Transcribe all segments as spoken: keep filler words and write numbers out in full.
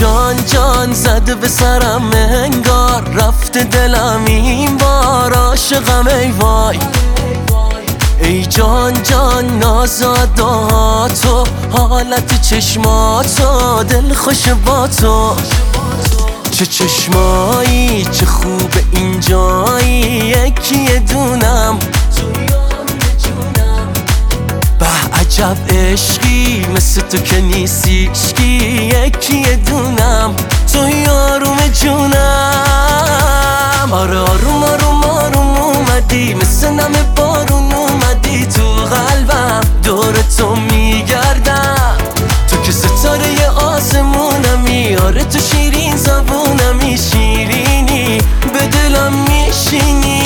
جان جان زده به سرم انگار رفته دلم این بار عاشقم ای وای. ای جان جان نازاداتو حالت چشماتو دل خوش با تو. چه چشمایی چه خوب اینجایی یکی دونم به عجب عشقی مثل تو که نیستیشکی یکی دونم تو یاروم جونم. آره آروم آروم آروم اومدی مثل نم بارون اومدی تو قلبم دور تو میگردم تو که ستاره آسمونمی. آره تو شیرین زبونمی شیرینی به دلم میشینی.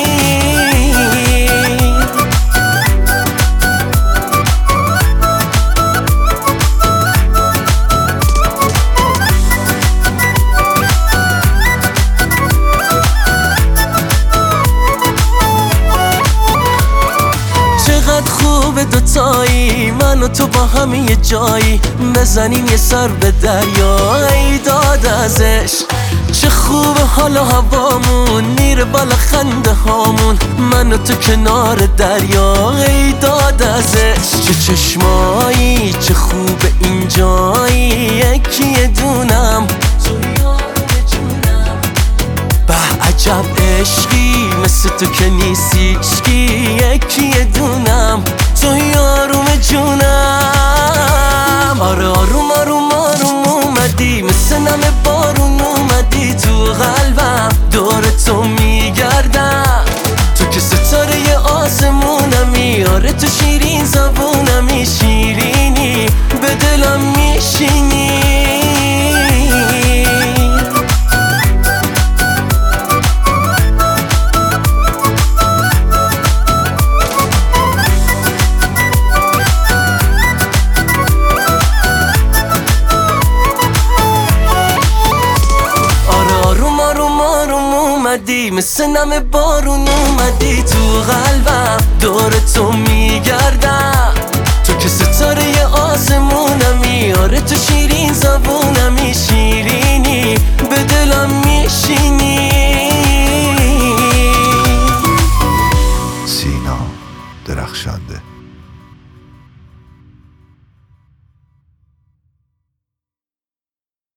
خوب دوتایی من و تو با هم یه جایی بزنیم یه سر به دریا ای داد ازش. چه خوب حالا هوامون میره بالا خنده هامون من و تو کنار دریا ای داد ازش. چه چشمایی چه خوب اینجایی یکی دونم به عجب عشقی مثل تو که نیستیشکی یکی دونم تو یاروم جونم. آره آروم آروم آروم اومدی مثل نم بارون اومدی تو قلبم دور تو میگردم تو که ستاره آسمونمی. آره تو شیرین زبونمی شیرینی به دلم میشینی. مثل نم بارون اومدی تو قلبم دور تو میگردم تو که ستاره آسمونمی. آره تو شیرین زبونمی شیرین